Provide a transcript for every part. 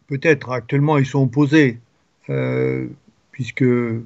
Peut-être actuellement ils sont opposés, puisque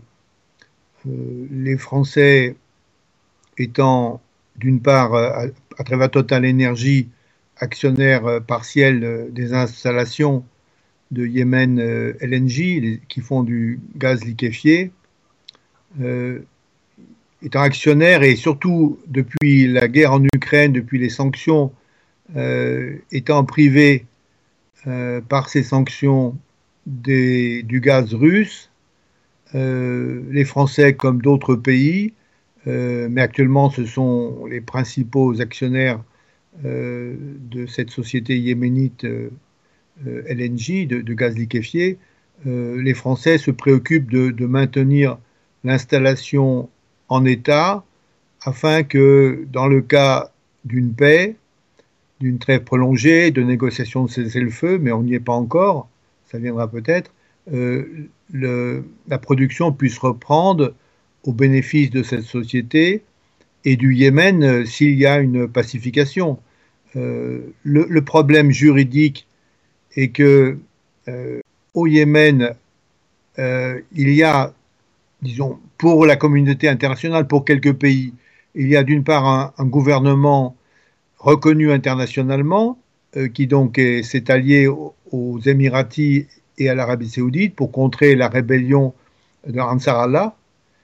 les Français étant d'une part à travers Total Energy actionnaire partiel des installations de Yémen LNG qui font du gaz liquéfié, euh, étant actionnaire et surtout depuis la guerre en Ukraine, depuis les sanctions, étant privé par ces sanctions du gaz russe, les Français comme d'autres pays, mais actuellement ce sont les principaux actionnaires de cette société yéménite LNG, de gaz liquéfié, les Français se préoccupent de maintenir l'installation en état afin que, dans le cas d'une paix, d'une trêve prolongée, de négociations de cessez-le-feu, mais on n'y est pas encore, ça viendra peut-être, euh, la production puisse reprendre au bénéfice de cette société et du Yémen s'il y a une pacification. Le problème juridique est que au Yémen, il y a, disons, pour la communauté internationale, pour quelques pays, il y a d'une part un gouvernement reconnu internationalement, qui donc s'est allié aux Émiratis et à l'Arabie saoudite pour contrer la rébellion de Ansar Allah,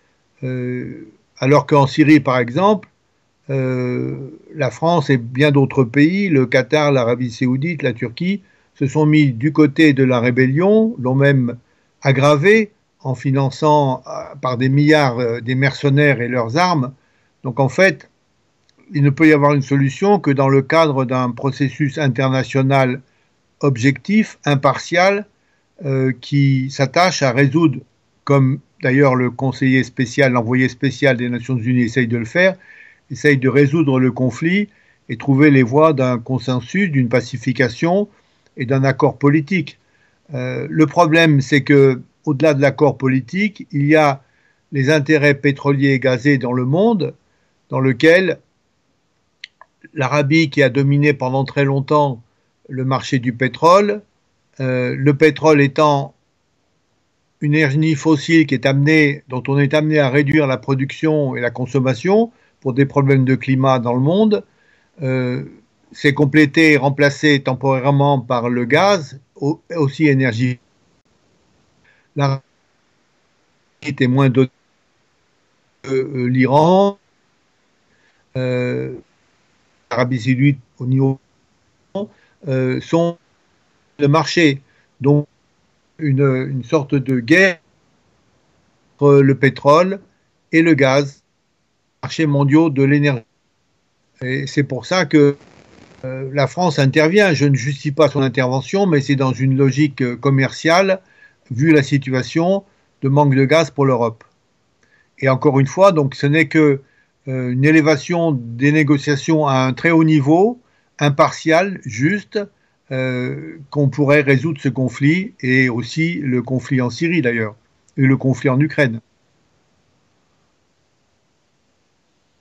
alors qu'en Syrie, par exemple, la France et bien d'autres pays, le Qatar, l'Arabie saoudite, la Turquie, se sont mis du côté de la rébellion, l'ont même aggravé en finançant par des milliards des mercenaires et leurs armes. Donc en fait, il ne peut y avoir une solution que dans le cadre d'un processus international objectif, impartial, qui s'attache à résoudre, comme d'ailleurs le conseiller spécial, l'envoyé spécial des Nations Unies essaye de le faire, essaye de résoudre le conflit et trouver les voies d'un consensus, d'une pacification et d'un accord politique. Le problème, c'est que, au-delà de l'accord politique, il y a les intérêts pétroliers et gazés dans le monde, dans lequel l'Arabie, qui a dominé pendant très longtemps le marché du pétrole, le pétrole étant une énergie fossile dont on est amené à réduire la production et la consommation pour des problèmes de climat dans le monde, euh, c'est complété et remplacé temporairement par le gaz, aussi énergie. L'Arabie est moins dotée que l'Iran, l'Arabie saoudite au niveau sont le marché. Donc une sorte de guerre entre le pétrole et le gaz, marchés mondiaux de l'énergie. Et c'est pour ça que la France intervient. Je ne justifie pas son intervention, mais c'est dans une logique commerciale, vu la situation de manque de gaz pour l'Europe. Et encore une fois, donc ce n'est que une élévation des négociations à un très haut niveau, impartial, juste, qu'on pourrait résoudre ce conflit, et aussi le conflit en Syrie d'ailleurs, et le conflit en Ukraine.